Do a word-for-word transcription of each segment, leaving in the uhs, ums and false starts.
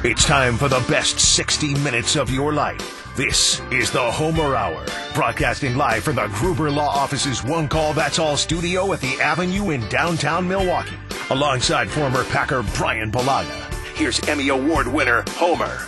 It's time for the best sixty minutes of your life. This is the Homer Hour, broadcasting live from the Gruber Law Office's One Call That's All studio at the Avenue in downtown Milwaukee. Alongside former Packer Brian Bulaga, here's Emmy Award winner Homer.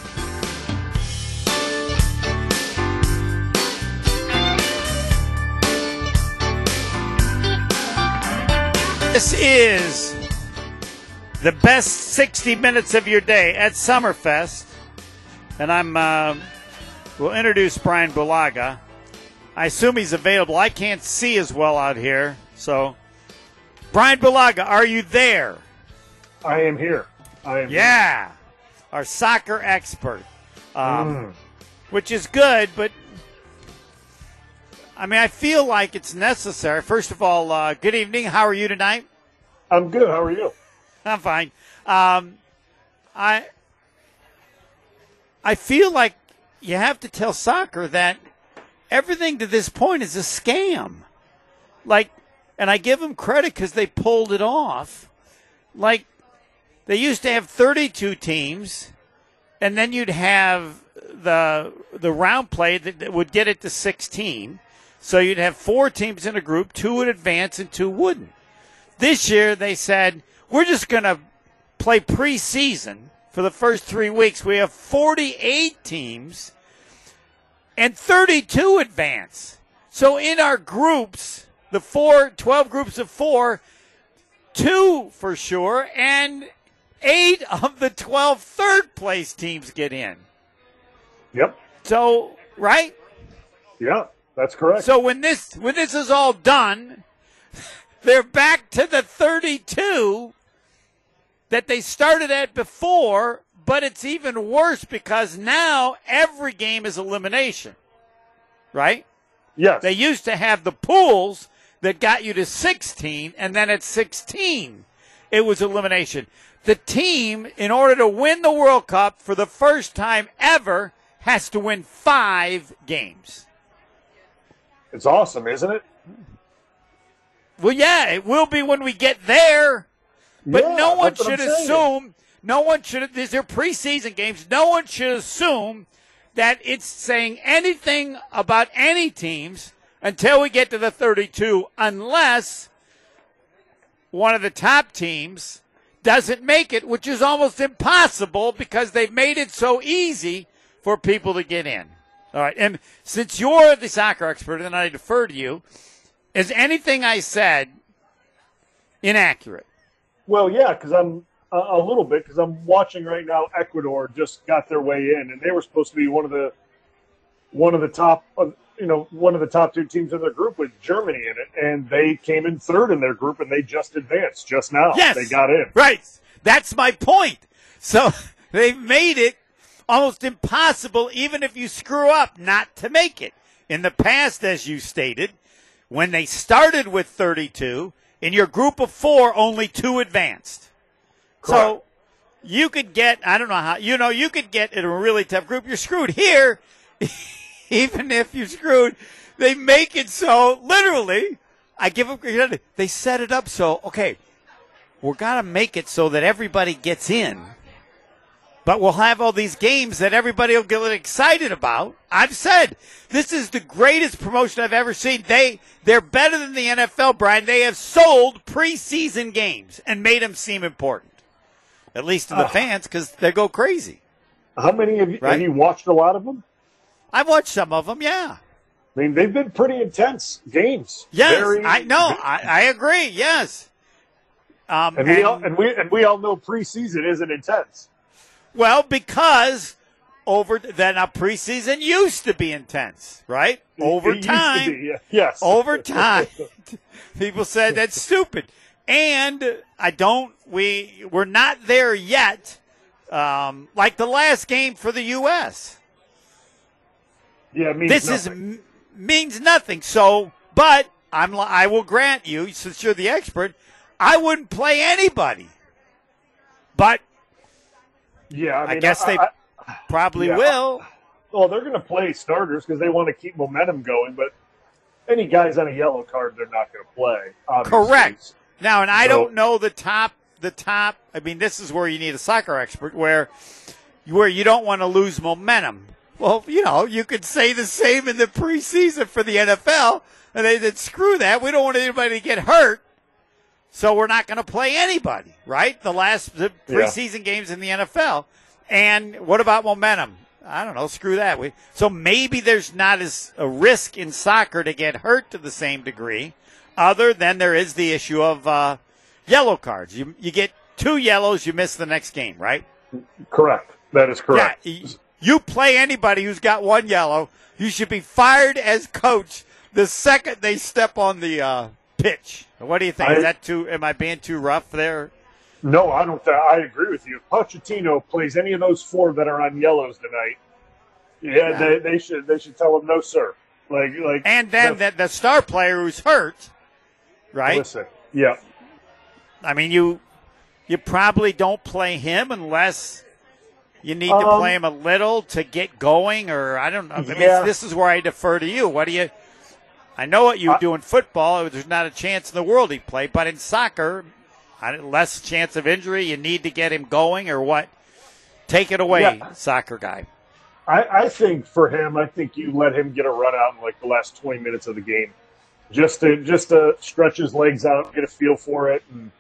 This is the best sixty minutes of your day at Summerfest. And I'm, uh, we'll introduce Brian Bulaga. I assume he's available. I can't see as well out here. So, Brian Bulaga, are you there? I am here. I am Yeah. here. Our soccer expert. Um, Mm. Which is good, but I mean, I feel like it's necessary. First of all, uh, good evening. How are you tonight? I'm good. How are you? I'm fine. Um, I I feel like you have to tell soccer that everything to this point is a scam. Like, and I give them credit because they pulled it off. Like, they used to have thirty-two teams, and then you'd have the the round play that, that would get it to sixteen. So you'd have four teams in a group, two would advance and two wouldn't. This year they said, we're just going to play preseason for the first three weeks. We have forty-eight teams and thirty-two advance. So in our groups, the four, twelve groups of four, two for sure, and eight of the twelve third place teams get in. Yep. So, right? Yeah, that's correct. So when this when this is all done, they're back to the thirty-two that they started at before, but it's even worse because now every game is elimination, right? Yes. They used to have the pools that got you to sixteen, and then at sixteen, it was elimination. The team, in order to win the World Cup for the first time ever, has to win five games. It's awesome, isn't it? Well, yeah, it will be when we get there. But Yeah, no one that's what should I'm saying. assume, no one should, these are preseason games, no one should assume that it's saying anything about any teams until we get to the thirty-two, unless one of the top teams doesn't make it, which is almost impossible because they've made it so easy for people to get in. All right, and since you're the soccer expert and I defer to you, is anything I said inaccurate? Well, yeah, because I'm a, a little bit because I'm watching right now. Ecuador just got their way in, and they were supposed to be one of the one of the top, uh, you know, one of the top two teams in their group with Germany in it, and they came in third in their group, and they just advanced just now. Yes, they got in. Right, that's my point. So they've made it almost impossible, even if you screw up, not to make it. In the past, as you stated, when they started with thirty-two, in your group of four, only two advanced. Correct. So you could get, I don't know how, you know, you could get in a really tough group. You're screwed here. Even if you're screwed, they make it so, literally, I give them credit, they set it up so, okay, we're going to make it so that everybody gets in. But we'll have all these games that everybody will get excited about. I've said this is the greatest promotion I've ever seen. They, they're better than the N F L, Brian. They have sold preseason games and made them seem important, at least to the uh, fans, because they go crazy. How many of you, right? have you watched a lot of them? I've watched some of them, yeah. I mean, they've been pretty intense games. Yes, Very, I know. I, I agree, yes. Um, and, we and, all, and, we, and we all know preseason isn't intense. Well, because over then a preseason used to be intense, right? Over it time, used to be, yeah. Yes. Over time, people said that's stupid, and I don't. We we're not there yet. Um, like the last game for the U S Yeah, it means this nothing. is means nothing. So, but I'm I will grant you, since you're the expert, I wouldn't play anybody, but. Yeah, I, mean, I guess I, they I, probably yeah. will. Well, they're going to play starters because they want to keep momentum going, but any guys on a yellow card, they're not going to play. Obviously. Correct. Now, and I So- don't know the top, the top, I mean, this is where you need a soccer expert, where where you don't want to lose momentum. Well, you know, you could say the same in the preseason for the N F L, and they said, screw that. We don't want anybody to get hurt, so we're not going to play anybody, right? The last the preseason yeah. games in the N F L. And what about momentum? I don't know. Screw that. We, so maybe there's not as a risk in soccer to get hurt to the same degree, other than there is the issue of uh, yellow cards. You you get two yellows, you miss the next game, right? Correct. That is correct. Yeah, you play anybody who's got one yellow, you should be fired as coach the second they step on the uh, pitch. What do you think? I, is that too? Am I being too rough there? No, I don't. I agree with you. If Pochettino plays any of those four that are on yellows tonight, yeah, yeah. They, they should they should tell him no, sir. Like like. And then the, the star player who's hurt, right? Listen, yeah. I mean, you you probably don't play him unless you need um, to play him a little to get going, or I don't know. I mean, yeah. this is where I defer to you. What do you? I know what you I, do in football. There's not a chance in the world he'd play, but in soccer, less chance of injury. You need to get him going, or what? Take it away, yeah. soccer guy. I, I think for him, I think you let him get a run out in like the last twenty minutes of the game, just to just to stretch his legs out, get a feel for it, and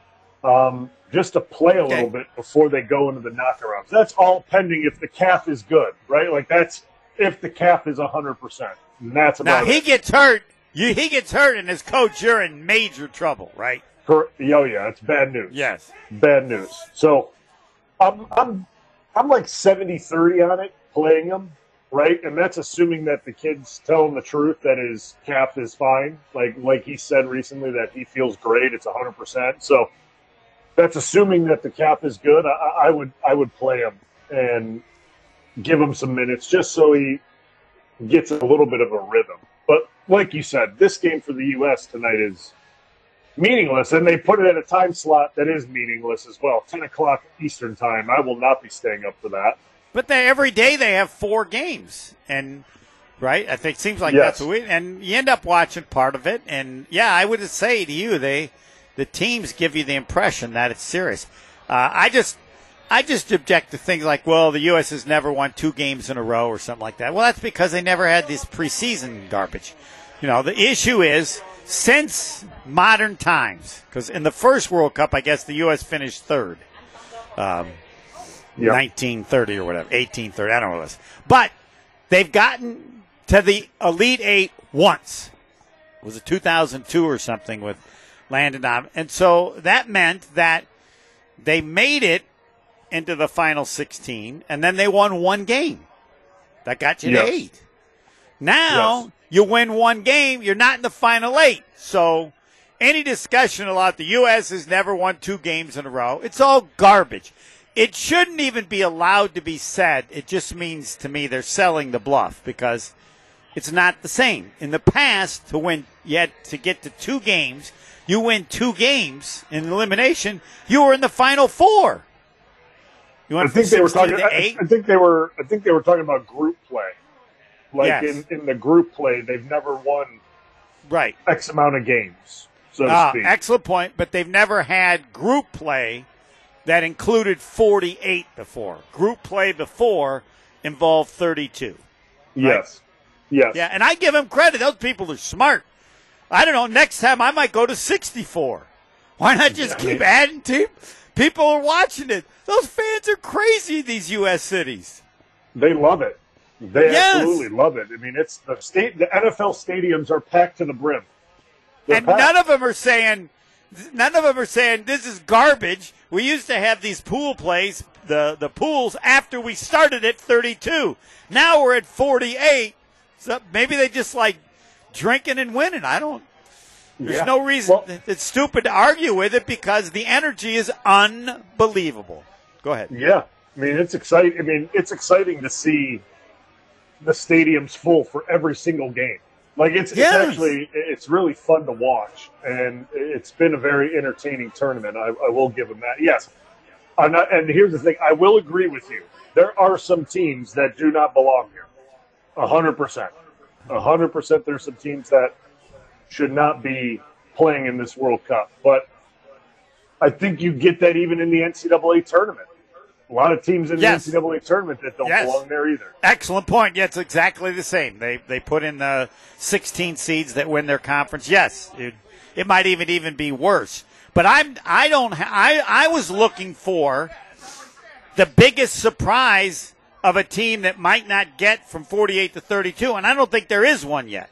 um, just to play a okay. little bit before they go into the knockouts. That's all pending if the calf is good, right? Like that's if the calf is a hundred percent. That's about now he it. gets hurt. You he gets hurt, and as coach, you're in major trouble, right? For, oh yeah, it's bad news. Yes, bad news. So I'm I'm I'm like seventy thirty on it. Playing him, right? And that's assuming that the kid's telling the truth, that his calf is fine. Like like he said recently that he feels great. It's one hundred percent. So that's assuming that the calf is good. I, I would I would play him and give him some minutes just so he gets a little bit of a rhythm. But like you said, this game for the U S tonight is meaningless, and they put it at a time slot that is meaningless as well, ten o'clock Eastern time. I will not be staying up for that. But they, every day they have four games, and right, I think it seems like yes. that's what we, and you end up watching part of it. And yeah, I would say to you, they the teams give you the impression that it's serious. Uh, I just I just object to things like, well, the U S has never won two games in a row or something like that. Well, that's because they never had this preseason garbage. You know, the issue is since modern times, because in the first World Cup, I guess the U S finished third. Um, Yep. nineteen thirty or whatever, eighteen thirty, I don't know what it was. But they've gotten to the Elite Eight once. Was it two thousand two or something with Landon Donovan? And so that meant that they made it into the final sixteen, and then they won one game. That got you yes. to eight. Now yes. you win one game, you're not in the final eight. So any discussion about the U S has never won two games in a row, it's all garbage. It shouldn't even be allowed to be said. It just means to me they're selling the bluff because it's not the same. In the past, to win, you had to get to two games. You win two games in elimination, you were in the final four. You I went think they were talking. to I, eight? I think they were. I think they were talking about group play. Like yes. in, in the group play, they've never won right X amount of games. So to uh, speak. Excellent point. But they've never had group play that included forty-eight before. Group play before involved thirty-two. Right? Yes. Yes. Yeah, and I give them credit. Those people are smart. I don't know. Next time I might go to sixty-four. Why not just keep adding to? People are watching it. Those fans are crazy, these U S cities. They love it. They yes. absolutely love it. I mean, it's the state. The N F L stadiums are packed to the brim. They're and packed. none of them are saying, none of them are saying this is garbage. We used to have these pool plays, the the pools after we started at thirty-two. Now we're at forty-eight. So maybe they just like drinking and winning. I don't. There's yeah. no reason. Well, it's stupid to argue with it because the energy is unbelievable. Go ahead. Yeah, I mean it's exciting. I mean it's exciting to see the stadiums full for every single game. Like it's, yes. it's actually it's really fun to watch, and it's been a very entertaining tournament. I, I will give them that. Yes, I'm not, and here's the thing: I will agree with you. There are some teams that do not belong here. A hundred percent, a hundred percent. There's some teams that should not be playing in this World Cup, but I think you get that even in the N C double A tournament. A lot of teams in Yes. the N C double A tournament that don't Yes. belong there either. Excellent point. Yeah, it's exactly the same. They they put in the sixteen seeds that win their conference. Yes, it, it might even even be worse. But I'm I don't ha- I I was looking for the biggest surprise of a team that might not get from forty-eight to thirty-two, and I don't think there is one yet.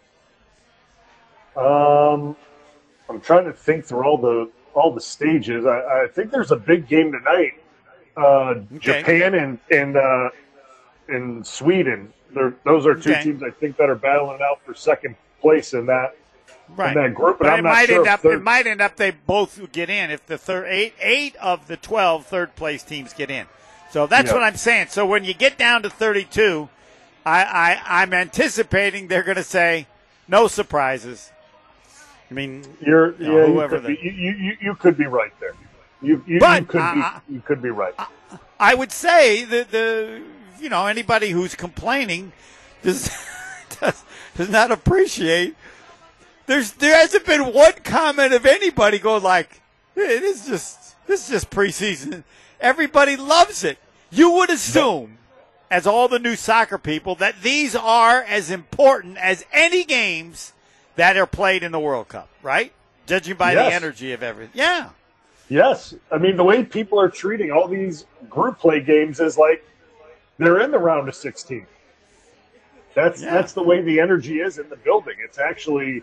Um, I'm trying to think through all the all the stages. I, I think there's a big game tonight. Uh, Okay. Japan and and uh, and Sweden. They're, those are two Okay. teams I think that are battling out for second place in that Right. in that group. But, But I'm it not might sure end if up. third- It might end up they both get in if the third eight eight of the twelve third place teams get in. So that's Yeah. what I'm saying. So when you get down to thirty-two, I, I I'm anticipating they're going to say no surprises. I mean, You're you know, yeah, whoever you could, the- be, you, you you could be right there. You you, But, you could uh, be you could be right. I would say that the you know anybody who's complaining does does, does not appreciate. There's there hasn't been one comment of anybody going like, hey, this is just this is just preseason. Everybody loves it. You would assume, as all the new soccer people, that these are as important as any games that are played in the World Cup, right? Judging by Yes. the energy of everything. Yeah. Yes, I mean the way people are treating all these group play games is like they're in the round of sixteen. That's Yeah. that's the way the energy is in the building. It's actually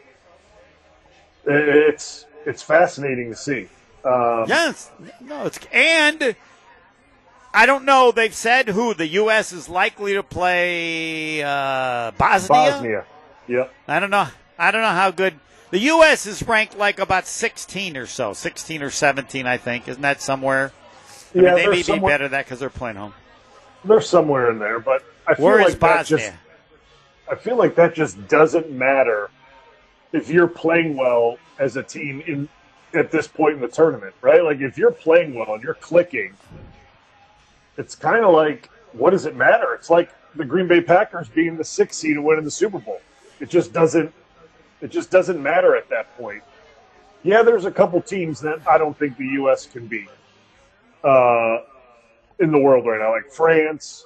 it's it's fascinating to see. Um, Yes. No, it's and I don't know. They've said who the U S is likely to play uh, Bosnia. Bosnia. Yep. I don't know. I don't know how good the U S is ranked. Like about sixteen or so, sixteen or seventeen, I think. Isn't that somewhere? I Yeah, mean, they they're may be somewhere, better at that because they're playing home. they're somewhere in there, but I feel Where like is that Bosnia? just I feel like that just doesn't matter if you're playing well as a team in at this point in the tournament, right? Like if you're playing well and you're clicking, it's kind of like, what does it matter? It's like the Green Bay Packers being the sixth seed and winning the Super Bowl. It just doesn't. It just doesn't matter at that point. Yeah, there's a couple teams that I don't think the U S can beat uh, in the world right now, like France,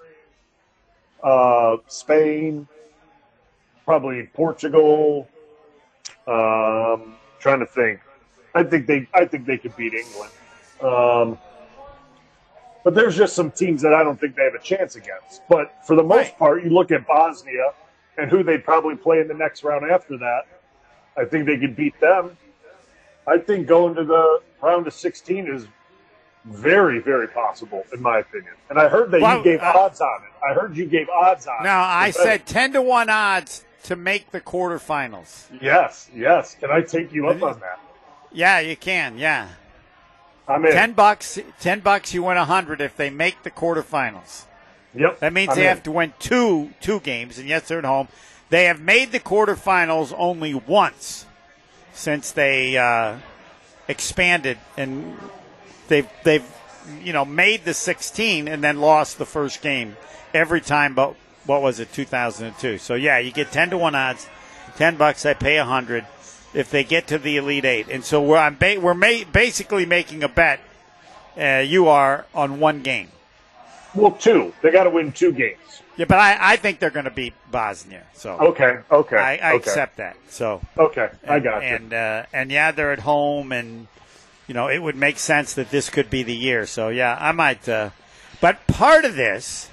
uh, Spain, probably Portugal. Um, trying to think. I think they. I think they could beat England. Um, but there's just some teams that I don't think they have a chance against. But for the most Right. part, you look at Bosnia and who they'd probably play in the next round after that. I think they could beat them. I think going to the round of sixteen is very, very possible, in my opinion. And I heard that Well, you gave uh, odds on it. I heard you gave odds on it. Now I The betting. said ten to one odds to make the quarterfinals. Yes, yes. Can I take you up on that? Yeah, you can. Yeah. I'm in. Ten bucks. Ten bucks. You win a hundred if they make the quarterfinals. Yep. That means I'm they in. have to win two two games, and yes, they're at home. They have made the quarterfinals only once since they uh, expanded, and they've they've you know made the sixteen and then lost the first game every time. But what was it, two thousand two? So yeah, you get ten to one odds, ten bucks. I pay a hundred if they get to the Elite Eight, and so we're I'm ba- we're ma- basically making a bet. Uh, you are on one game. Well, two. They got to win two games. Yeah, but I, I think they're going to beat Bosnia. So Okay. Okay. I, I okay. accept that. So Okay. I and, got you. and uh, and yeah, they're at home, and you know it would make sense that this could be the year. So yeah, I might. Uh, but part of this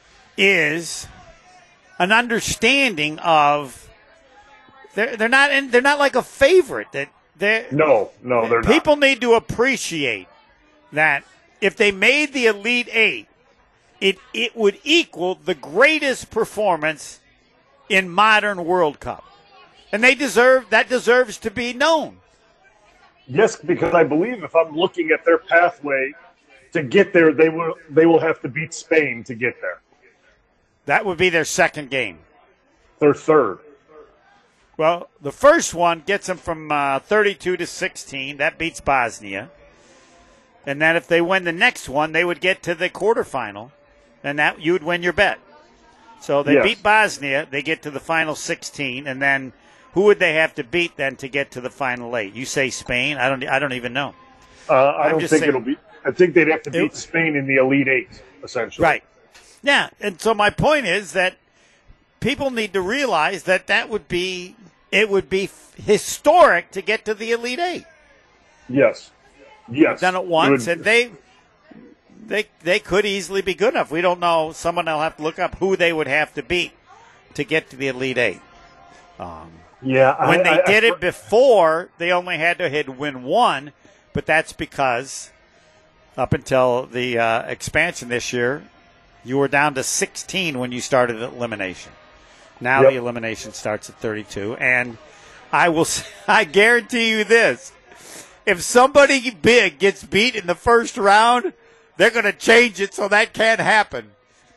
is an understanding of they're they're not in, they're not like a favorite that they No, no, they're not. people need to appreciate that if they made the Elite Eight, it it would equal the greatest performance in modern World Cup, and they deserve that deserves to be known. Yes, because I believe if I'm looking at their pathway to get there, they will they will have to beat Spain to get there. That would be their second game. They're third. Well, the first one gets them from uh, thirty-two to sixteen. That beats Bosnia. And then if they win the next one, they would get to the quarterfinal, and that you would win your bet. So they Yes. beat Bosnia, they get to the final sixteen, and then who would they have to beat then to get to the final eight? You say Spain? I don't. I don't even know. Uh, I I'm don't just think saying- it'll be. I think they'd have to beat It- Spain in the Elite Eight, essentially. Right. Yeah, and so my point is that people need to realize that that would be it would be historic to get to the Elite Eight. Yes. Yes. Done it once, would- and they they they could easily be good enough. We don't know. Someone will have to look up who they would have to beat to get to the Elite Eight. Um, yeah. when I, they I, did I, it before, they only had to hit win one, but that's because up until the uh, expansion this year, you were down to sixteen when you started elimination. Now Yep. the elimination starts at thirty-two, and I will. I guarantee you this: if somebody big gets beat in the first round, they're going to change it so that can't happen.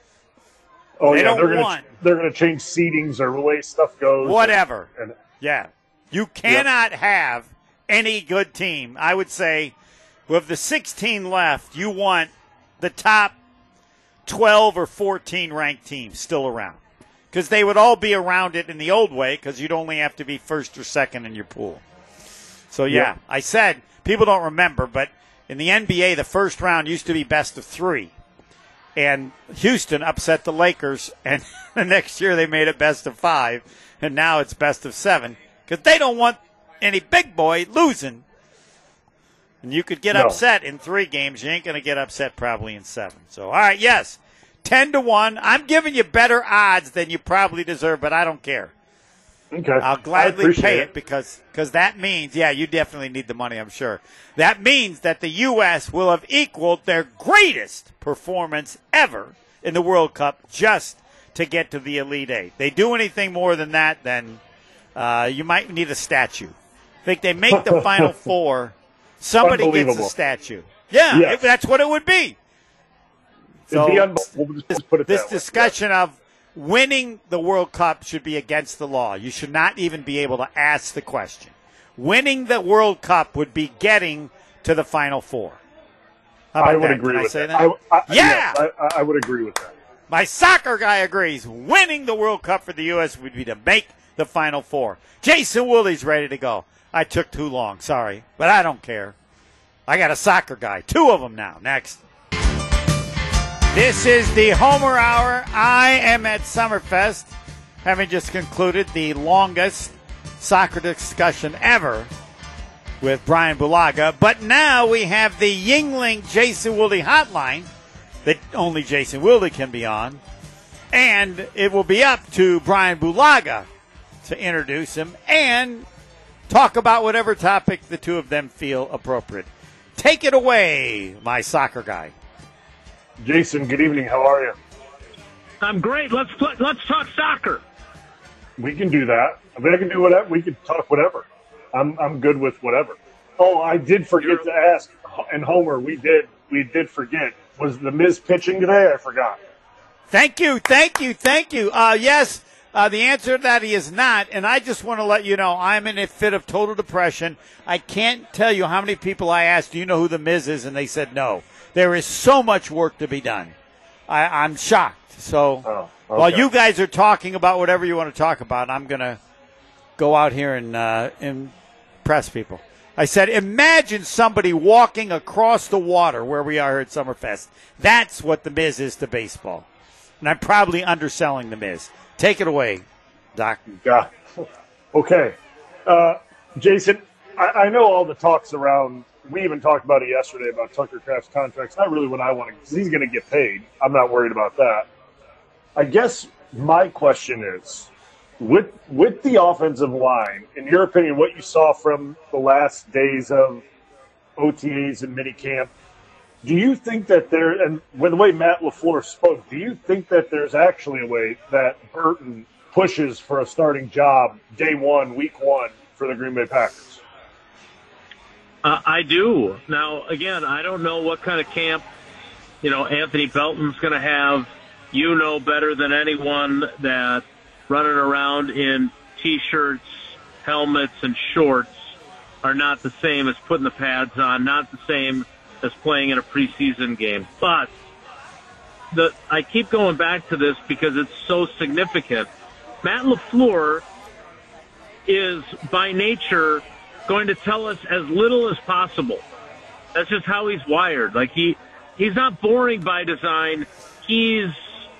oh, they yeah, don't they're gonna, want- They're going to change seedings or the way stuff goes. Whatever. And, Yeah. You cannot have any good team. I would say with the sixteen left, you want the top twelve or fourteen ranked teams still around. Because they would all be around it in the old way because you'd only have to be first or second in your pool. So, yeah, Yep. I said, people don't remember, but in the N B A, the first round used to be best of three. And Houston upset the Lakers, and the next year they made it best of five, and now it's best of seven because they don't want any big boy losing. And you could get No. upset in three games. You ain't going to get upset probably in seven. So, all right, yes, ten to one. I'm giving you better odds than you probably deserve, but I don't care. okay. I'll I gladly appreciate pay it. it because cause that means, yeah, you definitely need the money, I'm sure. That means that the U S will have equaled their greatest performance ever in the World Cup just to get to the Elite Eight. They do anything more than that, then uh, you might need a statue. I think they make the Final Four, somebody gets a Unbelievable. statue. Yeah, Yes. it- that's what it would be. It'd be So unbelievable. We'll just put it this that way. discussion of winning the World Cup should be against the law. You should not even be able to ask the question. Winning the World Cup would be getting to the Final Four. How about I would that? agree Can I with say that. that? I, I, Yeah! yes, I, I- I would agree with that. My soccer guy agrees. Winning the World Cup for the U S would be to make the Final Four. Jason Woolley's ready to go. I took too long, sorry, but I don't care. I got a soccer guy. Two of them now. Next. This is the Homer Hour. I am at Summerfest, having just concluded the longest soccer discussion ever with Brian Bulaga. But now we have the Yingling Jason Woolley hotline that only Jason Woolley can be on. And it will be up to Brian Bulaga to introduce him and talk about whatever topic the two of them feel appropriate. Take it away, my soccer guy. Jason, good evening. How are you? I'm great. Let's pl- let's talk soccer. We can do that. I mean, I can do whatever. We can talk whatever. I'm I'm good with whatever. Oh, I did forget to ask. And Homer, we did we did forget. Was the Miz pitching today? I forgot. Thank you, thank you, thank you. Uh, yes, uh, the answer to that he is not, and I just want to let you know I'm in a fit of total depression. I can't tell you how many people I asked, do you know who the Miz is, and they said no. There is so much work to be done. I, I'm shocked. So Oh, okay. while you guys are talking about whatever you want to talk about, I'm going to go out here and uh, impress people. I said, imagine somebody walking across the water where we are at Summerfest. That's what the Miz is to baseball. And I'm probably underselling the Miz. Take it away, Doc. Yeah. Okay. Uh, Jason, I, I know all the talks around. We even talked about it yesterday about Tucker Kraft's contract's not really what I want to, because he's going to get paid. I'm not worried about that. I guess my question is, with with the offensive line, in your opinion, what you saw from the last days of O T As and minicamp, do you think that there, and with the way Matt LaFleur spoke, do you think that there's actually a way that Burton pushes for a starting job day one, week one for the Green Bay Packers? Uh, I do. Now, again, I don't know what kind of camp, you know, Anthony Belton's going to have. You know better than anyone that running around in T-shirts, helmets, and shorts are not the same as putting the pads on, not the same as playing in a preseason game. But the I keep going back to this because it's so significant. Matt LaFleur is, by nature, going to tell us as little as possible. That's just how he's wired. Like he, he's not boring by design. He's,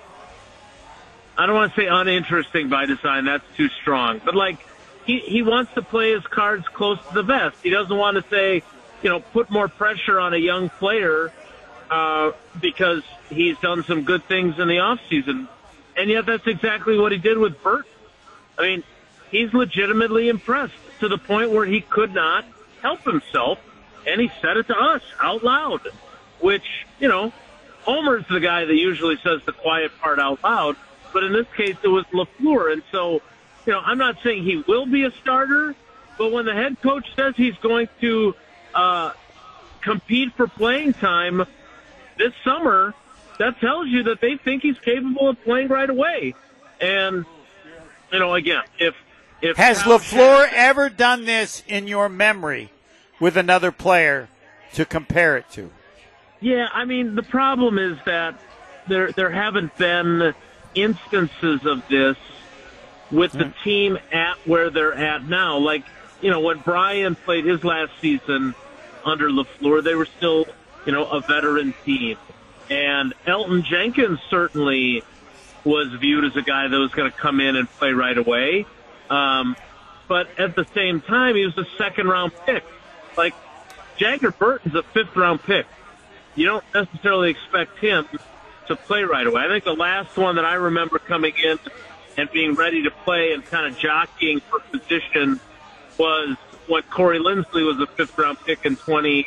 I don't want to say uninteresting by design. That's too strong. But like he, he wants to play his cards close to the vest. He doesn't want to say, you know, put more pressure on a young player uh, because he's done some good things in the offseason. And yet that's exactly what he did with Burton. I mean, he's legitimately impressed to the point where he could not help himself, and he said it to us out loud, which, you know, Homer's the guy that usually says the quiet part out loud, but in this case it was LaFleur. And so, you know, I'm not saying he will be a starter, but when the head coach says he's going to uh, compete for playing time this summer, that tells you that they think he's capable of playing right away. And, you know, again, if if Has Cal LaFleur Shannon- ever done this in your memory with another player to compare it to? Yeah, I mean, the problem is that there there haven't been instances of this with the team at where they're at now. Like, you know, when Brian played his last season under LaFleur, they were still, you know, a veteran team. And Elton Jenkins certainly was viewed as a guy that was going to come in and play right away. Um, but at the same time, he was a second-round pick. Like, Jagger Burton's a fifth-round pick. You don't necessarily expect him to play right away. I think the last one that I remember coming in and being ready to play and kind of jockeying for position was when Corey Linsley was a fifth-round pick in twenty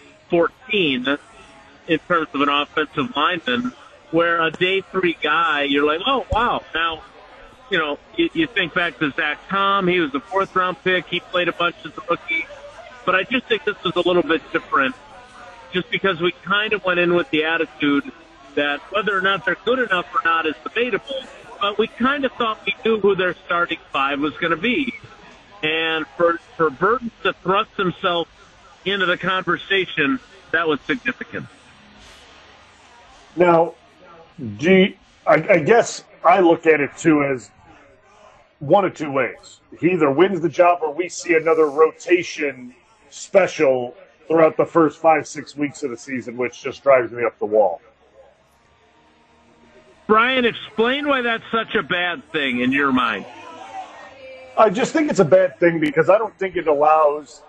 fourteen in terms of an offensive lineman, where a day three guy, you're like, oh, wow. Now, you know, you, you think back to Zach Tom. He was a fourth-round pick. He played a bunch as a rookie. But I just think this was a little bit different just because we kind of went in with the attitude that whether or not they're good enough or not is debatable, but we kind of thought we knew who their starting five was going to be. And for, for Burton to thrust himself into the conversation, that was significant. Now, do you, I, I guess I look at it, too, as one of two ways. He either wins the job or we see another rotation special throughout the first five, six weeks of the season, which just drives me up the wall. Brian, explain why that's such a bad thing in your mind. I just think it's a bad thing because I don't think it allows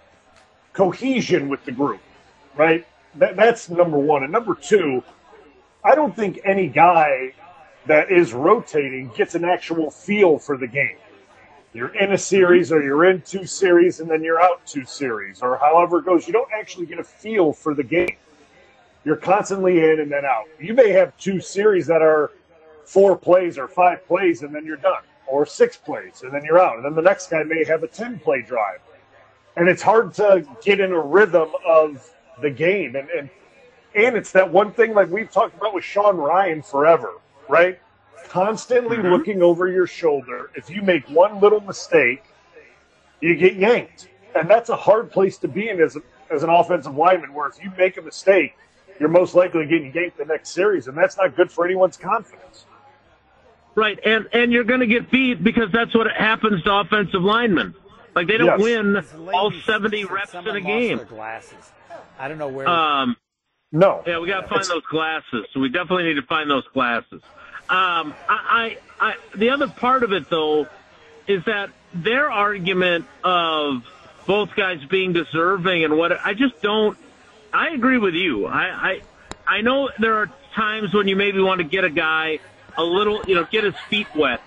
cohesion with the group, right? That, that's number one. And number two, I don't think any guy that is rotating gets an actual feel for the game. You're in a series or you're in two series and then you're out two series or however it goes. You don't actually get a feel for the game. You're constantly in and then out. You may have two series that are four plays or five plays and then you're done, or six plays and then you're out. And then the next guy may have a ten-play drive. And it's hard to get in a rhythm of the game. And, and And it's that one thing like we've talked about with Sean Ryan forever, right? Constantly mm-hmm. looking over your shoulder. If you make one little mistake, you get yanked. And that's a hard place to be in as, a, as an offensive lineman, where if you make a mistake, you're most likely getting yanked the next series, and that's not good for anyone's confidence. Right, and, and you're going to get beat because that's what happens to offensive linemen. Like, they don't yes. win all seventy reps in a game. Glasses. I don't know where. Um, no. Yeah, we got to find it's... those glasses. So we definitely need to find those glasses. Um, I, I, I, the other part of it, though, is that their argument of both guys being deserving and what I just don't. I agree with you. I, I, I know there are times when you maybe want to get a guy a little, you know, get his feet wet.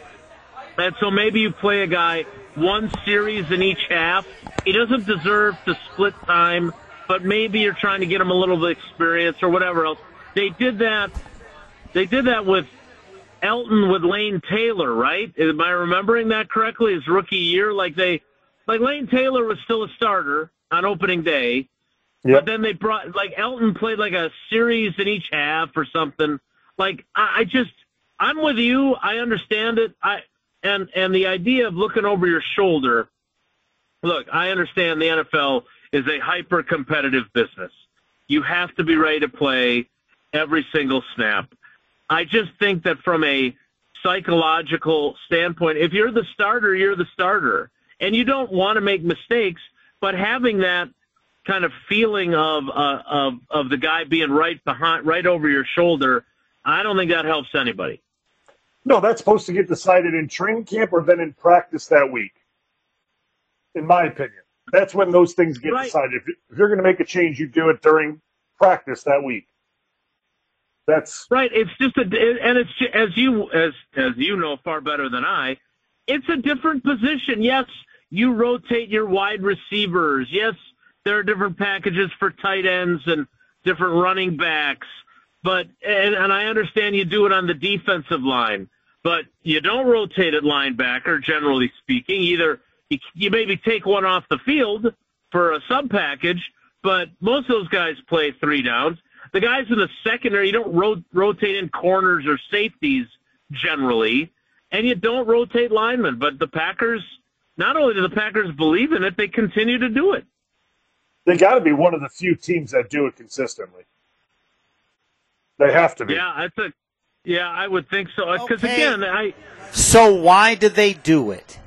And so maybe you play a guy one series in each half. He doesn't deserve to split time, but maybe you're trying to get him a little bit of experience or whatever else. They did that. They did that with Elton with Lane Taylor, right? Am I remembering that correctly? His rookie year, like they, like Lane Taylor was still a starter on opening day, yep. But then they brought like Elton played like a series in each half or something. Like I, I just, I'm with you. I understand it. I and and the idea of looking over your shoulder. Look, I understand the N F L is a hyper competitive business. You have to be ready to play every single snap. I just think that from a psychological standpoint, if you're the starter, you're the starter. And you don't want to make mistakes, but having that kind of feeling of uh, of of the guy being right behind, right over your shoulder, I don't think that helps anybody. No, that's supposed to get decided in training camp or then in practice that week, in my opinion. That's when those things get right. decided. If, if you're going to make a change, you do it during practice that week. That's right. It's just a, and it's as you as as you know far better than I. It's a different position. Yes, you rotate your wide receivers. Yes, there are different packages for tight ends and different running backs. But and, and I understand you do it on the defensive line, but you don't rotate at linebacker. Generally speaking, either you, you maybe take one off the field for a sub package, but most of those guys play three downs. The guys in the secondary, you don't ro- rotate in corners or safeties generally, and you don't rotate linemen. But the Packers, not only do the Packers believe in it, they continue to do it. They got to be one of the few teams that do it consistently. They have to be. Yeah, I think. Yeah, I would think so. Because Okay. again, I. So why do they do it?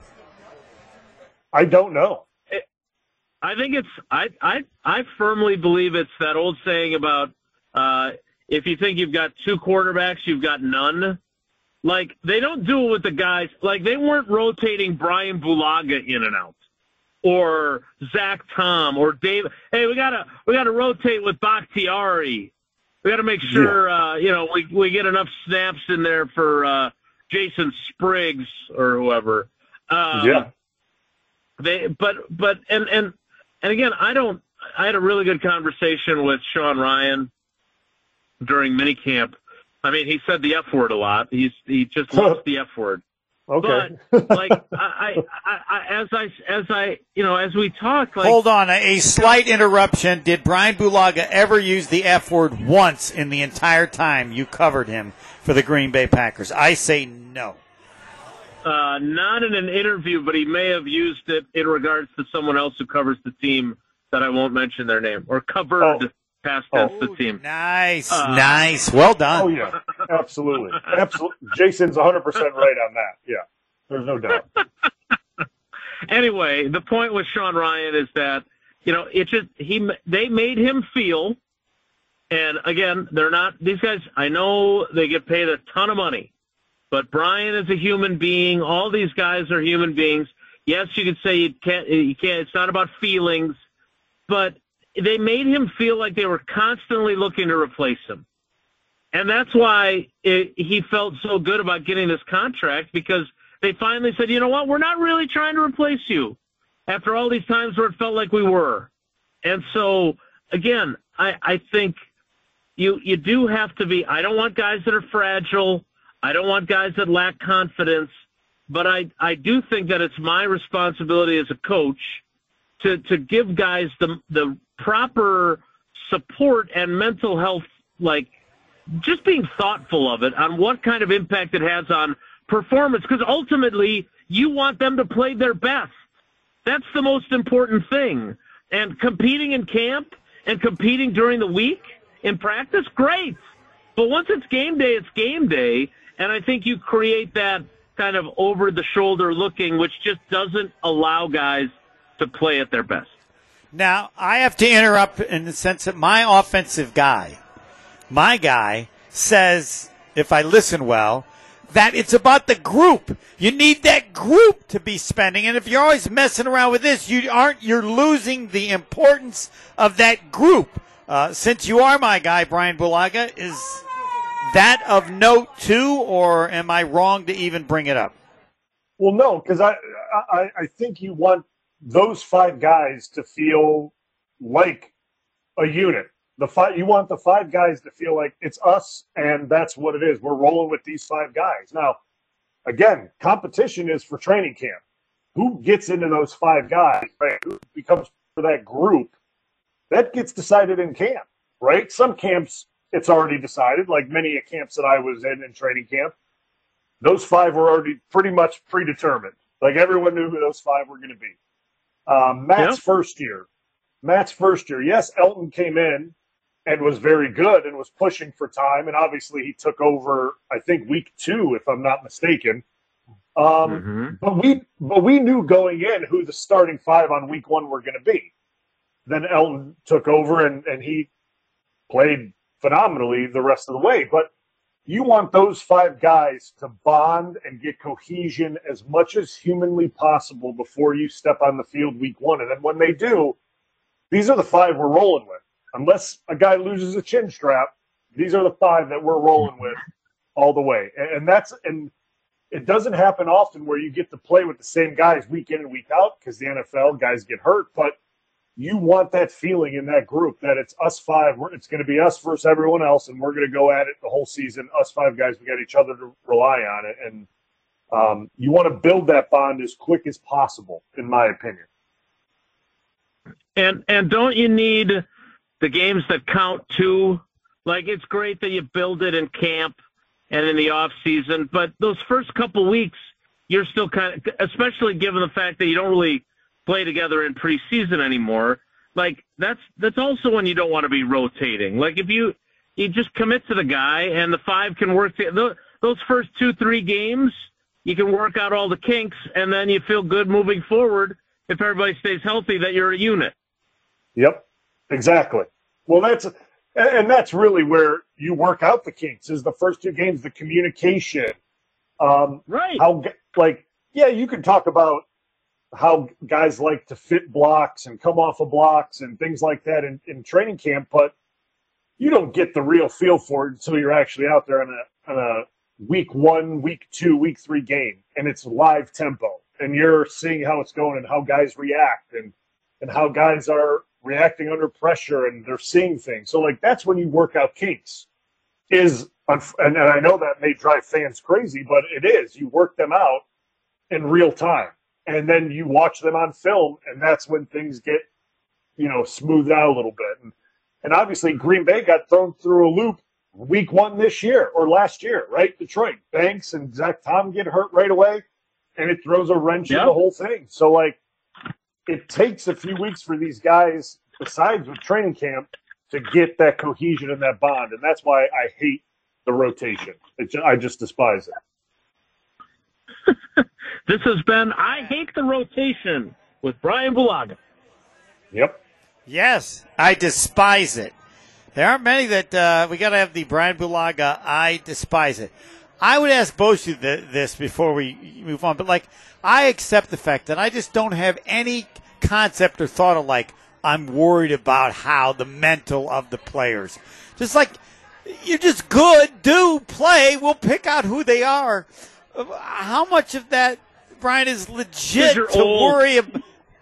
I don't know. I think it's. I. I. I firmly believe it's that old saying about. Uh, if you think you've got two quarterbacks, you've got none. Like, they don't do it with the guys. Like, they weren't rotating Brian Bulaga in and out, or Zach Tom, or Dave. Hey, we gotta we gotta rotate with Bakhtiari. We gotta make sure yeah. uh, you know we we get enough snaps in there for uh, Jason Spriggs or whoever. Um, yeah. They, but but and and and again, I don't. I had a really good conversation with Sean Ryan during minicamp. I mean, he said the F word a lot. He's he just loves the F word. Okay. But like I, I, I, as I, as I, you know, as we talk, like, Hold on, a, a slight interruption. Did Brian Bulaga ever use the F word once in the entire time you covered him for the Green Bay Packers? I say no. Uh, not in an interview, but he may have used it in regards to someone else who covers the team that I won't mention their name, or covered oh. past tense Oh, the team. nice, Uh, nice. Well done. Oh, yeah. Absolutely. Absolutely. Jason's one hundred percent right on that. Yeah. There's no doubt. Anyway, the point with Sean Ryan is that, you know, it just, he, they made him feel, and again, they're not, these guys, I know they get paid a ton of money, but Brian is a human being. All these guys are human beings. Yes, you could say you can't, you can't, it's not about feelings, but they made him feel like they were constantly looking to replace him. And that's why it, he felt so good about getting this contract, because they finally said, you know what, we're not really trying to replace you after all these times where it felt like we were. And so, again, I, I think you you do have to be, I don't want guys that are fragile. I don't want guys that lack confidence. But I, I do think that it's my responsibility as a coach to, to give guys the the proper support and mental health, like just being thoughtful of it on what kind of impact it has on performance, because ultimately you want them to play their best. That's the most important thing. And competing in camp and competing during the week in practice, great. But once it's game day, it's game day. And I think you create that kind of over-the-shoulder looking, which just doesn't allow guys to play at their best. Now, I have to interrupt in the sense that my offensive guy, my guy, says, if I listen well, that it's about the group. You need that group to be spending. And if you're always messing around with this, you aren't, you're losing the importance of that group. Uh, since you are my guy, Brian Bulaga, is that of note too, or am I wrong to even bring it up? Well, no, because I, I I think you want those five guys to feel like a unit. The five, you want the five guys to feel like it's us, and that's what it is. We're rolling with these five guys. Now, again, competition is for training camp. Who gets into those five guys, right? Who becomes for that group? That gets decided in camp, right? Some camps, it's already decided, like many camps that I was in in training camp. Those five were already pretty much predetermined. Like, everyone knew who those five were going to be. Um, Matt's yeah. first year. Matt's first year. Yes, Elton came in and was very good and was pushing for time. And obviously he took over, I think, week two, if I'm not mistaken. Um, mm-hmm. But we but we knew going in who the starting five on week one were going to be. then Elton took over, and, and he played phenomenally the rest of the way. But you want those five guys to bond and get cohesion as much as humanly possible before you step on the field week one. And then when they do, these are the five we're rolling with. Unless a guy loses a chin strap, these are the five that we're rolling with all the way. And that's and it doesn't happen often where you get to play with the same guys week in and week out because the N F L guys get hurt. But you want that feeling in that group that it's us five. It's going to be us versus everyone else, and we're going to go at it the whole season. Us five guys, we got each other to rely on it. And um, you want to build that bond as quick as possible, in my opinion. And and don't you need the games that count too? Like, it's great that you build it in camp and in the off season, but those first couple weeks, you're still kind of, especially given the fact that you don't really play together in preseason anymore. Like, that's that's also when you don't want to be rotating. Like, if you you just commit to the guy and the five can work together, those first two three games, you can work out all the kinks, and then you feel good moving forward if everybody stays healthy that you're a unit. Yep, exactly. Well, that's and that's really where you work out the kinks is the first two games, the communication. Um, right. How like yeah, you can talk about how guys like to fit blocks and come off of blocks and things like that in, in training camp, but you don't get the real feel for it until you're actually out there on a on a week one, week two, week three game, and it's live tempo, and you're seeing how it's going and how guys react and and how guys are reacting under pressure, and they're seeing things. So, like, that's when you work out kinks. Is and, and I know that may drive fans crazy, but it is. You work them out in real time, and then you watch them on film, and that's when things get, you know, smoothed out a little bit. And, and obviously, Green Bay got thrown through a loop week one this year or last year, right? Detroit, Banks and Zach Tom get hurt right away, and it throws a wrench yep. in the whole thing. So, like, it takes a few weeks for these guys, besides with training camp, to get that cohesion and that bond. And that's why I hate the rotation. It just, I just despise it. This has been I Hate the Rotation with Brian Bulaga. Yep. Yes, I despise it. There aren't many that uh, we got to have the Brian Bulaga I despise it. I would ask both of you this before we move on, but, like, I accept the fact that I just don't have any concept or thought of, like, I'm worried about how the mental of the players. Just like, you're just good, do, play, we'll pick out who they are. How much of that, Brian, is legit to old. worry about?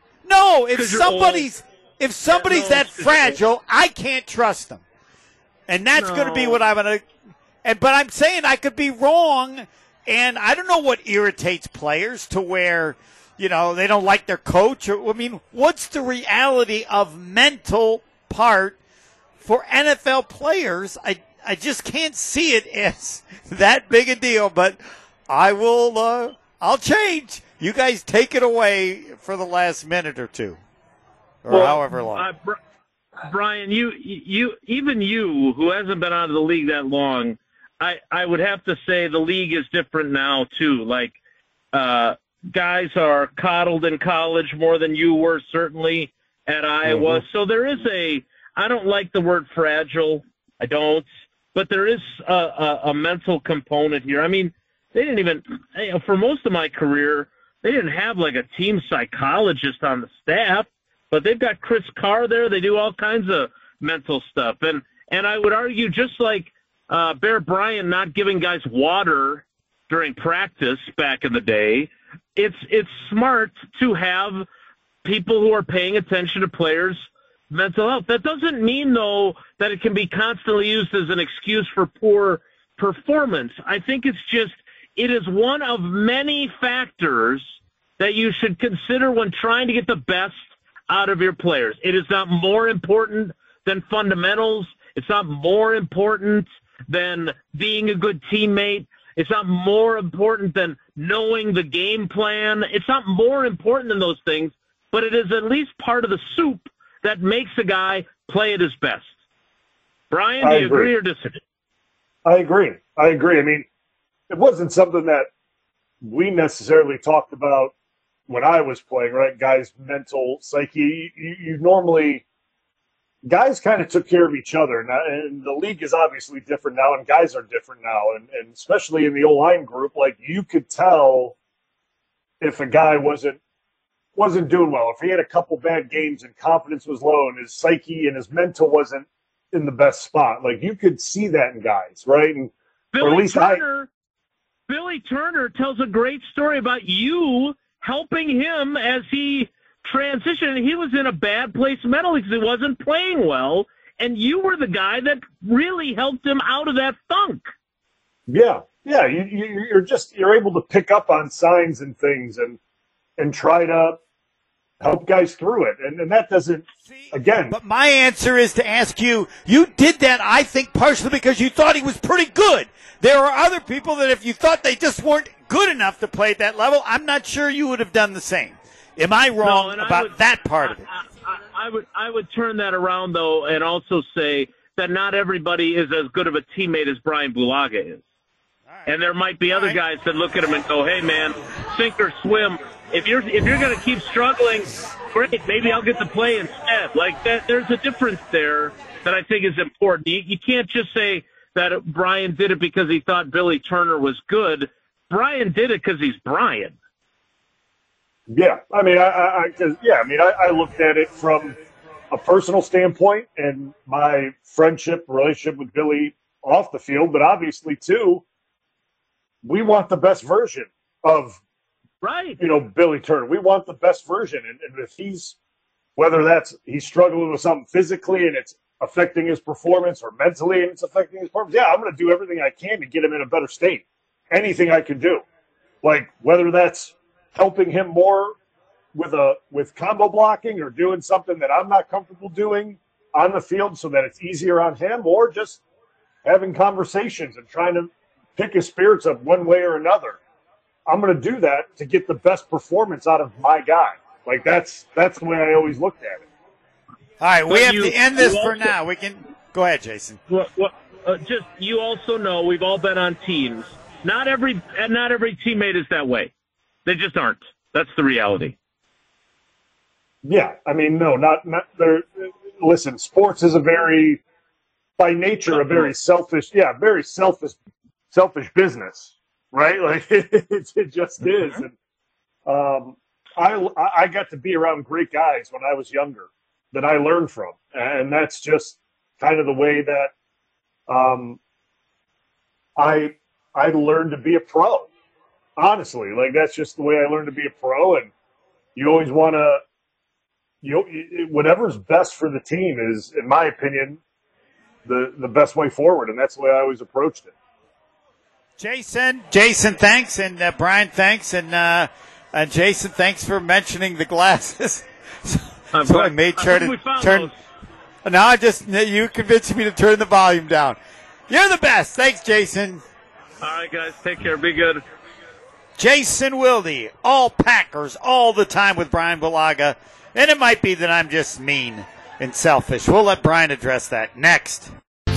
No, if 'Cause you're somebody's old. if somebody's Yeah, no, that fragile, I can't trust them. And that's No. going to be what I'm going to And but I'm saying I could be wrong, and I don't know what irritates players to where, you know, they don't like their coach. Or I mean, what's the reality of mental part for N F L players? I I just can't see it as that big a deal. But I will. Uh, I'll change. You guys take it away for the last minute or two, or well, however long. Uh, Br- Brian, you you even you who hasn't been out of the league that long. I, I would have to say the league is different now, too. Like, uh, guys are coddled in college more than you were, certainly, at Iowa. Mm-hmm. So there is a – I don't like the word fragile. I don't. But there is a, a, a mental component here. I mean, they didn't even – for most of my career, they didn't have, like, a team psychologist on the staff. But they've got Chris Carr there. They do all kinds of mental stuff. And, and I would argue just like – Uh, Bear Bryant not giving guys water during practice back in the day. It's it's smart to have people who are paying attention to players' mental health. That doesn't mean, though, that it can be constantly used as an excuse for poor performance. I think it's just it is one of many factors that you should consider when trying to get the best out of your players. It is not more important than fundamentals. It's not more important than being a good teammate. It's not more important than knowing the game plan. It's not more important than those things, but it is at least part of the soup that makes a guy play at his best. Brian, do you agree. agree or disagree? I agree. I agree. I mean, it wasn't something that we necessarily talked about when I was playing, right? Guys' mental psyche. You, you normally guys kind of took care of each other. Now, and the league is obviously different now, and guys are different now. And, and especially in the O-line group, like you could tell if a guy wasn't wasn't doing well, if he had a couple bad games and confidence was low and his psyche and his mental wasn't in the best spot. Like you could see that in guys, right? And Billy or at least Turner, I, Billy Turner tells a great story about you helping him as he transitioned. He was in a bad place mentally because he wasn't playing well, and you were the guy that really helped him out of that funk. Yeah, yeah. You, you, you're just you're able to pick up on signs and things and and try to help guys through it. And, and that doesn't, again. But my answer is to ask you, you did that, I think, partially because you thought he was pretty good. There are other people that if you thought they just weren't good enough to play at that level, I'm not sure you would have done the same. Am I wrong no, about would, that part of it? I, I, I would I would turn that around, though, and also say that not everybody is as good of a teammate as Brian Bulaga is. Right. And there might be other right. guys that look at him and go, hey, man, sink or swim. If you're if you're going to keep struggling, great, maybe I'll get to play instead. Like that, there's a difference there that I think is important. You, you can't just say that Brian did it because he thought Billy Turner was good. Brian did it because he's Brian. Yeah, I mean, I, I, I cause, yeah, I mean, I, I looked at it from a personal standpoint and my friendship, relationship with Billy off the field, but obviously too, we want the best version of. Right. You know, Billy Turner. We want the best version. And, and if he's, whether that's he's struggling with something physically and it's affecting his performance or mentally and it's affecting his performance, yeah, I'm going to do everything I can to get him in a better state. Anything I can do. Like, whether that's helping him more with a with combo blocking or doing something that I'm not comfortable doing on the field so that it's easier on him, or just having conversations and trying to pick his spirits up one way or another. I'm going to do that to get the best performance out of my guy. Like, that's that's the way I always looked at it. All right, we but have you, to end this for also, now. We can go ahead, Jason. Well, well, uh, just you also know we've all been on teams. Not every not every teammate is that way. They just aren't. That's the reality. Yeah, I mean, no, not not there. Listen, sports is a very, by nature, a very selfish. Yeah, very selfish, selfish business. Right, like it, it just is. And um, I I got to be around great guys when I was younger that I learned from, and that's just kind of the way that um, I I learned to be a pro. Honestly, like that's just the way I learned to be a pro. And you always want to, you know, whatever's best for the team is, in my opinion, the the best way forward, and that's the way I always approached it. Jason, Jason, thanks, and uh, Brian, thanks, and uh, uh, Jason, thanks for mentioning the glasses. so so I made sure to turn. Those. Now I just you convinced me to turn the volume down. You're the best. Thanks, Jason. All right, guys, take care. Be good. Jason Wilde, all Packers, all the time with Brian Bulaga, and it might be that I'm just mean and selfish. We'll let Brian address that next.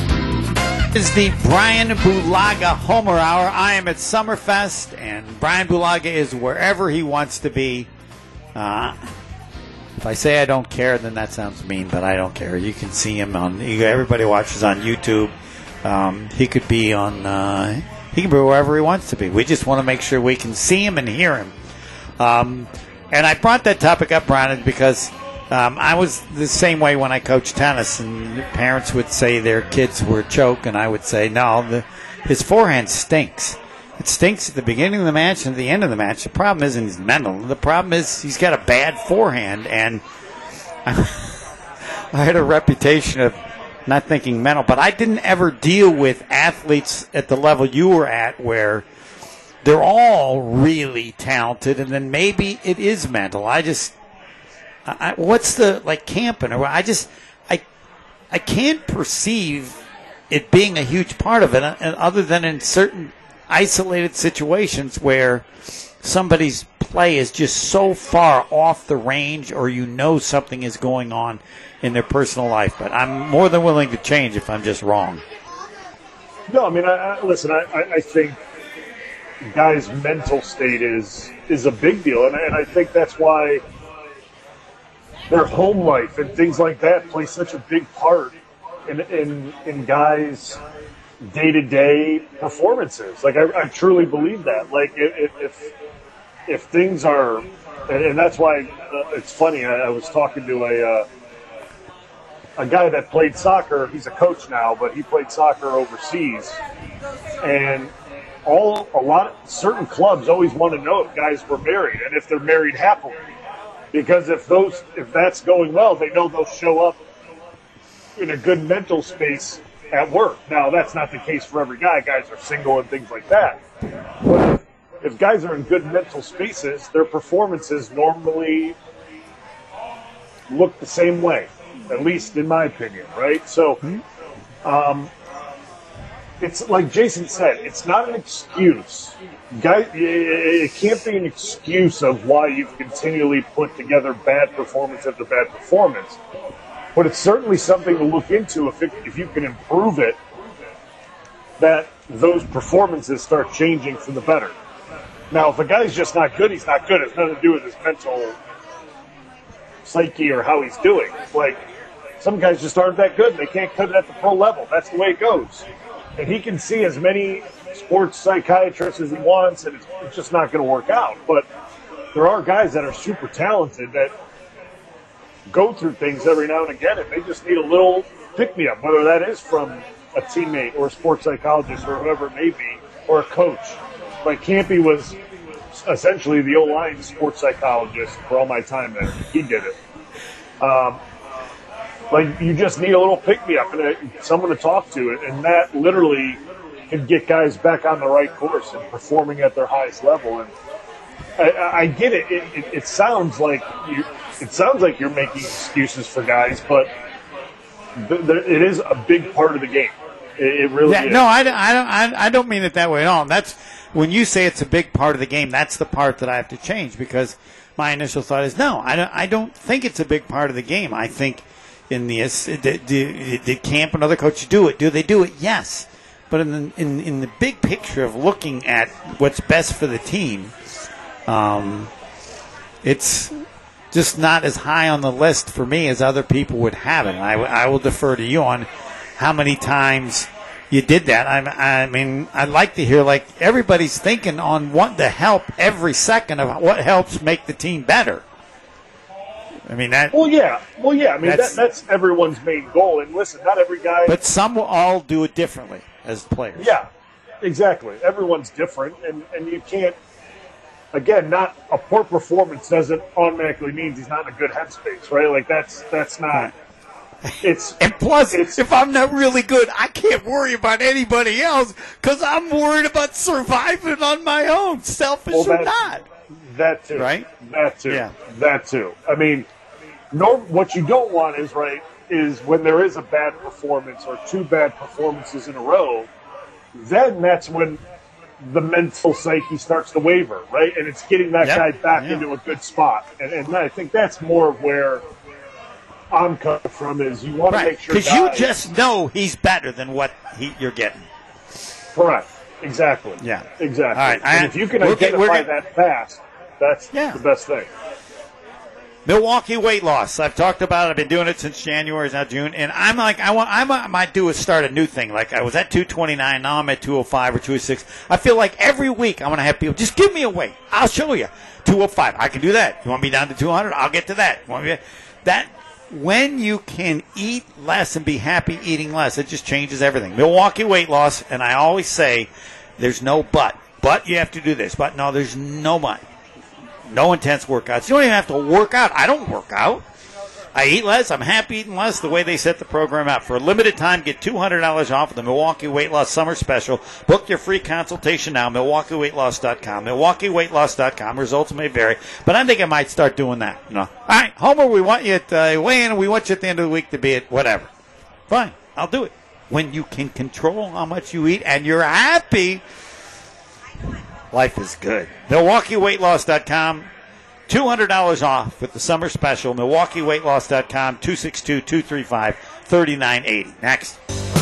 Is the Brian Bulaga Homer Hour. I am at Summerfest, and Brian Bulaga is wherever he wants to be. Uh, if I say I don't care, then that sounds mean, but I don't care. You can see him on. Everybody watches on YouTube. Um, he could be on. Uh, he can be wherever he wants to be. We just want to make sure we can see him and hear him. Um, and I brought that topic up, Brian, because. Um, I was the same way when I coached tennis, and parents would say their kids were choke, and I would say, no, the, his forehand stinks. It stinks at the beginning of the match and at the end of the match. The problem isn't he's mental. The problem is he's got a bad forehand, and I, I had a reputation of not thinking mental, but I didn't ever deal with athletes at the level you were at where they're all really talented, and then maybe it is mental. I just... I, what's the, like, camping? Or I just, I I can't perceive it being a huge part of it, and other than in certain isolated situations where somebody's play is just so far off the range, or you know something is going on in their personal life. But I'm more than willing to change if I'm just wrong. No, I mean, I, I, listen, I, I think guys' mental state is is a big deal, and, and I think that's why their home life and things like that play such a big part in in, in guys' day-to-day performances. Like, I, I truly believe that. Like, if if, if things are, and, and that's why uh, it's funny, I, I was talking to a uh, a guy that played soccer. He's a coach now, but he played soccer overseas, and all a lot of certain clubs always want to know if guys were married and if they're married happily, because if those if that's going well, they know they'll show up in a good mental space at work. Now, that's not the case for every guy. Guys are single and things like that. But if, if guys are in good mental spaces, their performances normally look the same way, at least in my opinion, right? So, um, it's like Jason said, it's not an excuse. Guy, it can't be an excuse of why you've continually put together bad performance after bad performance. But it's certainly something to look into if it, if you can improve it, that those performances start changing for the better. Now, if a guy's just not good, he's not good. It's nothing to do with his mental psyche or how he's doing. Like, some guys just aren't that good. They can't cut it at the pro level. That's the way it goes. And he can see as many sports psychiatrists as he wants, and it's, it's just not going to work out. But there are guys that are super talented that go through things every now and again, and they just need a little pick-me-up, whether that is from a teammate or a sports psychologist or whoever it may be, or a coach. Like, Campy was essentially the O-line sports psychologist for all my time there. He did it. Um, like, you just need a little pick-me-up and a, someone to talk to, and that literally can get guys back on the right course and performing at their highest level. And I, I get it. It, it. it sounds like you. It sounds like you're making excuses for guys, but th- th- it is a big part of the game. It, it really yeah, is. No, I, don't- I, don't, I, I don't mean it that way at all. And that's when you say it's a big part of the game. That's the part that I have to change, because my initial thought is no. I don't. I don't think it's a big part of the game. I think in the did, did, did Camp and other coaches do it? Do they do it? Yes. But in the in, in the big picture of looking at what's best for the team, um, it's just not as high on the list for me as other people would have it. And I, I will defer to you on how many times you did that. I, I mean, I'd like to hear, like, everybody's thinking on what to help every second of what helps make the team better. I mean, that. Well, yeah. Well, yeah. I mean, that's, that, that's everyone's main goal. And listen, not every guy. But some will all do it differently as players. Yeah, exactly. Everyone's different, and, and you can't. Again, not a poor performance doesn't automatically mean he's not in a good headspace, right? Like, that's that's not. It's and plus, it's, if I'm not really good, I can't worry about anybody else because I'm worried about surviving on my own, selfish well, that, or not. That too, right? That too, yeah. That too. I mean, no. What you don't want is right is when there is a bad performance or two bad performances in a row. Then that's when the mental psyche starts to waver, right? And it's getting that yep. guy back yeah. into a good spot. And, and I think that's more of where I'm coming from is you want right. to make sure because you just know he's better than what he, you're getting. Correct. Exactly. Yeah. Exactly. All right. And I, if you can we're identify get, we're get, that fast, that's yeah. the best thing. Milwaukee weight loss. I've talked about it. I've been doing it since January, it's now June, and I'm like, I want, I might do is start a new thing. Like I was at two twenty-nine, now I'm at two oh five or two oh six. I feel like every week I'm going to have people just give me a weight. I'll show you. two oh five. I can do that. You want me down to two hundred? I'll get to that. You want me to, that when you can eat less and be happy eating less, it just changes everything. Milwaukee weight loss, and I always say, there's no but. But you have to do this. But no, there's no but. No intense workouts. You don't even have to work out. I don't work out. I eat less. I'm happy eating less the way they set the program out. For a limited time, get two hundred dollars off of the Milwaukee Weight Loss Summer Special. Book your free consultation now, milwaukee weight loss dot com. milwaukee weight loss dot com. Results may vary, but I think I might start doing that. You know. All right, Homer, we want you at uh, weigh in, and we want you at the end of the week to be at whatever. Fine, I'll do it. When you can control how much you eat and you're happy, life is good. milwaukee weight loss dot com. two hundred dollars off with the summer special. milwaukee weight loss dot com. two six two, two three five, three nine eight zero. Next.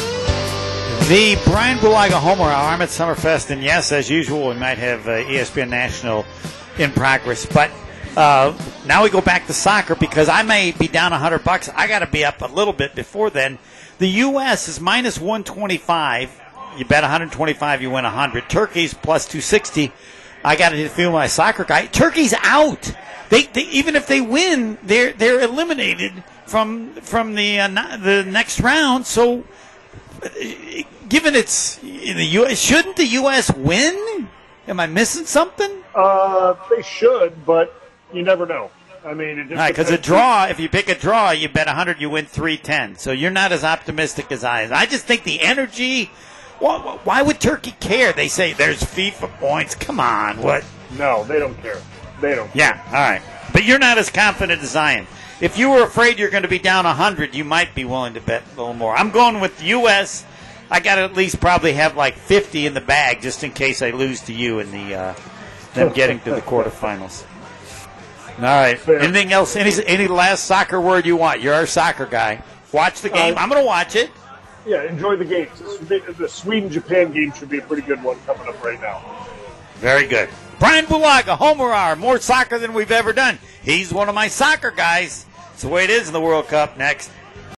The Brian Bulaga Homer Hour. I'm at Summerfest, and yes, as usual, we might have uh, E S P N National in progress. But Uh, now we go back to soccer because I may be down one hundred bucks. I got to be up a little bit before then. The U S is minus one twenty-five. You bet one hundred twenty-five, you win one hundred. Turkey's plus two sixty. I got to feel my soccer guy. Turkey's out. They, they even if they win, they're they're eliminated from from the uh, the next round. So, uh, given it's the U S, shouldn't the U S win? Am I missing something? Uh, they should, but you never know. I mean, it just right, because a draw, if you pick a draw, you bet one hundred, you win three ten. So you're not as optimistic as I am. I just think the energy, why, why would Turkey care? They say there's FIFA points. Come on, what? No, they don't care. They don't care. Yeah, all right. But you're not as confident as I am. If you were afraid you're going to be down one hundred, you might be willing to bet a little more. I'm going with the U S. I got to at least probably have like fifty in the bag just in case I lose to you in the uh, them getting to the quarterfinals. All right. Fair. Anything else? Any any last soccer word you want? You're our soccer guy. Watch the game. Uh, I'm going to watch it. Yeah, enjoy the games. The Sweden-Japan game should be a pretty good one coming up right now. Very good. Brian Bulaga, Homer Hour, more soccer than we've ever done. He's one of my soccer guys. It's the way it is in the World Cup. Next.